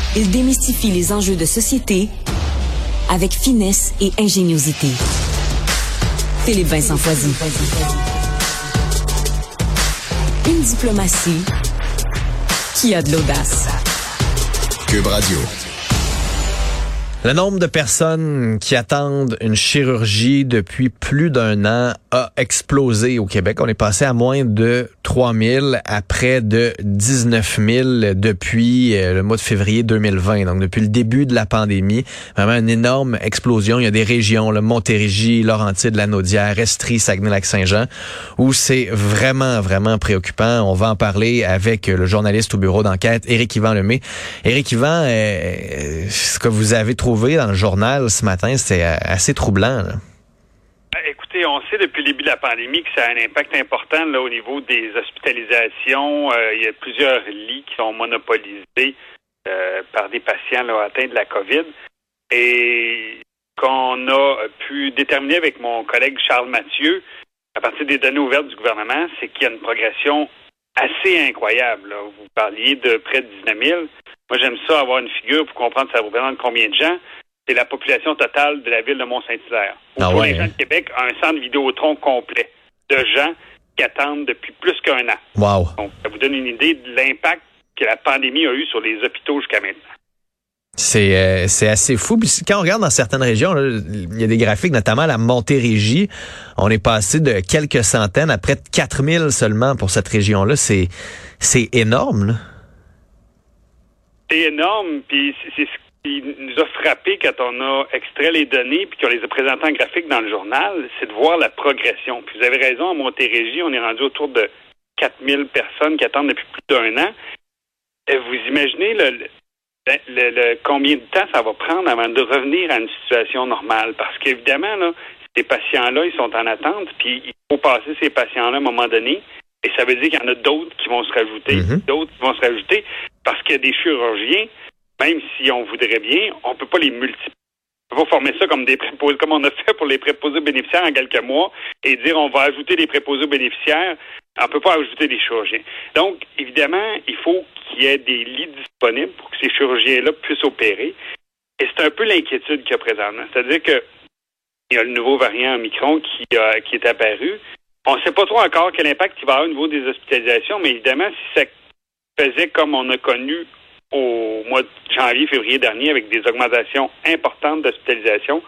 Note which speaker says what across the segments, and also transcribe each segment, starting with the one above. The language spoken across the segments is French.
Speaker 1: Il démystifie les enjeux de société avec finesse et ingéniosité. Philippe Vincent Foisy. Une diplomatie qui a de l'audace.
Speaker 2: Cube Radio.
Speaker 3: Le nombre de personnes qui attendent une chirurgie depuis plus d'un an a explosé au Québec. On est passé à moins de 3 000 à près de 19 000 depuis le mois de février 2020. Donc, depuis le début de la pandémie, vraiment une énorme explosion. Il y a des régions, le Montérégie, Laurentides, Lanaudière, Estrie, Saguenay-Lac-Saint-Jean, où c'est vraiment, vraiment préoccupant. On va en parler avec le journaliste au bureau d'enquête, Éric-Yvan Lemay. Éric-Yvan, ce que vous avez trouvé dans le journal ce matin, c'est assez troublant, là.
Speaker 4: Écoutez, on sait depuis le début de la pandémie que ça a un impact important là, au niveau des hospitalisations. Il y a plusieurs lits qui sont monopolisés par des patients là, atteints de la COVID. Et qu'on a pu déterminer avec mon collègue Charles Mathieu, à partir des données ouvertes du gouvernement, c'est qu'il y a une progression assez incroyable, là. Vous parliez de près de 19 000. Moi, j'aime ça, avoir une figure pour comprendre ça représente combien de gens. C'est la population totale de la ville de Mont-Saint-Hilaire. Pour les gens de Québec, un centre Vidéotron complet de gens qui attendent depuis plus qu'un an.
Speaker 3: Wow.
Speaker 4: Donc, ça vous donne une idée de l'impact que la pandémie a eu sur les hôpitaux jusqu'à maintenant.
Speaker 3: C'est assez fou. Puis quand on regarde dans certaines régions, là, il y a des graphiques, notamment à la Montérégie. On est passé de quelques centaines à près de 4 000 seulement pour cette région-là. C'est énorme, là.
Speaker 4: C'est énorme, puis c'est ce qui nous a frappé quand on a extrait les données puis qu'on les a présentées en graphique dans le journal, c'est de voir la progression. Puis vous avez raison, à Montérégie, on est rendu autour de 4 000 personnes qui attendent depuis plus d'un an. Vous imaginez le combien de temps ça va prendre avant de revenir à une situation normale? Parce qu'évidemment, là, ces patients-là, ils sont en attente, puis il faut passer ces patients-là à un moment donné. Et ça veut dire qu'il y en a d'autres qui vont se rajouter, parce qu'il y a des chirurgiens, même si on voudrait bien, on peut pas les multiplier. On va former ça comme des préposés, comme on a fait pour les préposés bénéficiaires en quelques mois, et dire on va ajouter des préposés bénéficiaires. On peut pas ajouter des chirurgiens. Donc, évidemment, il faut qu'il y ait des lits disponibles pour que ces chirurgiens-là puissent opérer. Et c'est un peu l'inquiétude qu'il y a présentement. C'est-à-dire que il y a le nouveau variant Omicron qui est apparu. On ne sait pas trop encore quel impact il va avoir au niveau des hospitalisations, mais évidemment, si ça faisait comme on a connu au mois de janvier, février dernier, avec des augmentations importantes d'hospitalisation,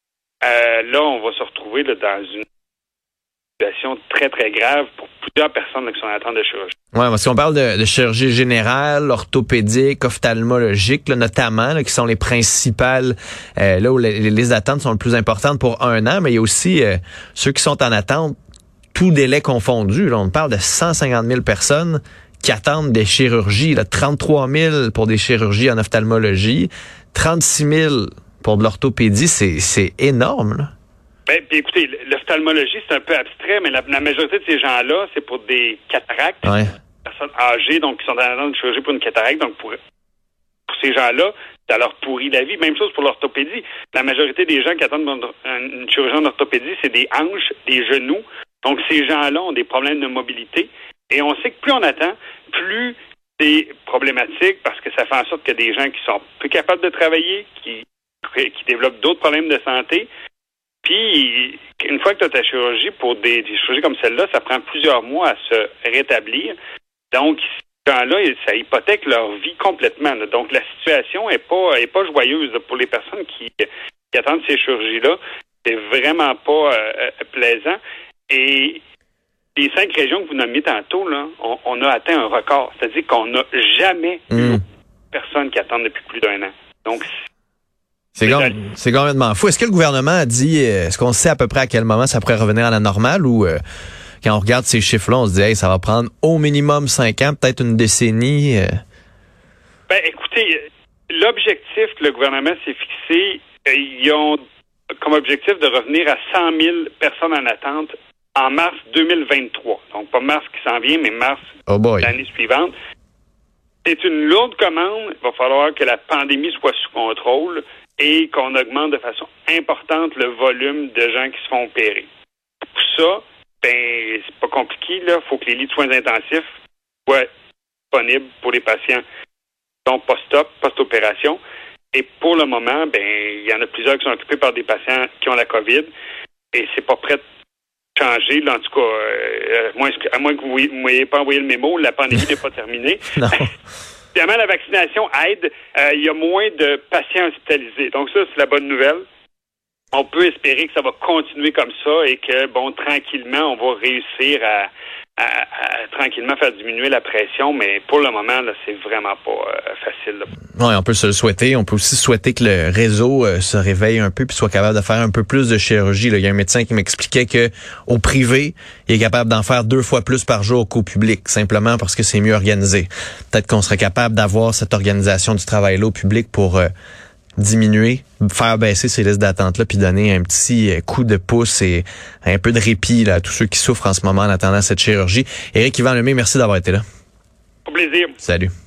Speaker 4: là, on va se retrouver là, dans une situation très, très grave pour plusieurs personnes là, qui sont en attente de chirurgie.
Speaker 3: Oui, parce qu'on parle de chirurgie générale, orthopédique, ophtalmologique, là, notamment, là, qui sont les principales, là où les attentes sont les plus importantes pour un an, mais il y a aussi ceux qui sont en attente tout délai confondu. Là, on parle de 150 000 personnes qui attendent des chirurgies. Là, 33 000 pour des chirurgies en ophtalmologie, 36 000 pour de l'orthopédie. C'est énorme, là.
Speaker 4: Ben, puis écoutez, l'ophtalmologie, c'est un peu abstrait, mais la majorité de ces gens-là, c'est pour des cataractes. Ouais. Personnes âgées, donc qui sont en attente de chirurgie pour une cataracte. Donc, pour ces gens-là, ça leur pourrit la vie. Même chose pour l'orthopédie. La majorité des gens qui attendent une chirurgie en orthopédie, c'est des hanches, des genoux. Donc, ces gens-là ont des problèmes de mobilité. Et on sait que plus on attend, plus c'est problématique parce que ça fait en sorte que des gens qui sont plus capables de travailler, qui développent d'autres problèmes de santé. Puis, une fois que tu as ta chirurgie, pour des chirurgies comme celle-là, ça prend plusieurs mois à se rétablir. Donc, ces gens-là, ça hypothèque leur vie complètement, là. Donc, la situation est pas joyeuse là, pour les personnes qui attendent ces chirurgies-là. C'est vraiment pas plaisant. Et les 5 régions que vous nommiez tantôt, là, on a atteint un record. C'est-à-dire qu'on n'a jamais eu personne qui attend depuis plus d'un an. Donc, c'est
Speaker 3: complètement fou. Est-ce que le gouvernement a dit, est-ce qu'on sait à peu près à quel moment ça pourrait revenir à la normale ou quand on regarde ces chiffres-là, on se dit, hey, ça va prendre au minimum 5 ans, peut-être une décennie?
Speaker 4: Ben, écoutez, l'objectif que le gouvernement s'est fixé, ils ont comme objectif de revenir à 100 000 personnes en attente en mars 2023. Donc, pas mars qui s'en vient, mais mars l'année suivante. C'est une lourde commande. Il va falloir que la pandémie soit sous contrôle et qu'on augmente de façon importante le volume de gens qui se font opérer. Pour ça, ben, c'est pas compliqué, là. Il faut que les lits de soins intensifs soient disponibles pour les patients post-opération. Et pour le moment, il y en a plusieurs qui sont occupés par des patients qui ont la COVID et c'est pas prêt de changer. Là, en tout cas, à moins que vous ne m'ayez pas envoyé le mémo, la pandémie n'est pas terminée.
Speaker 3: Non.
Speaker 4: Évidemment, la vaccination aide. Il y a moins de patients hospitalisés. Donc ça, c'est la bonne nouvelle. On peut espérer que ça va continuer comme ça et que, tranquillement, on va réussir à tranquillement faire diminuer la pression, mais pour le moment, là, c'est vraiment pas facile.
Speaker 3: Oui, on peut se le souhaiter. On peut aussi souhaiter que le réseau se réveille un peu puis soit capable de faire un peu plus de chirurgie. Là, il y a un médecin qui m'expliquait que au privé, il est capable d'en faire 2 fois plus par jour qu'au public, simplement parce que c'est mieux organisé. Peut-être qu'on serait capable d'avoir cette organisation du travail-là au public pour diminuer, faire baisser ces listes d'attente-là, puis donner un petit coup de pouce et un peu de répit là, à tous ceux qui souffrent en ce moment en attendant cette chirurgie. Éric Yvan Lemay, merci d'avoir été là.
Speaker 4: Au plaisir.
Speaker 3: Salut.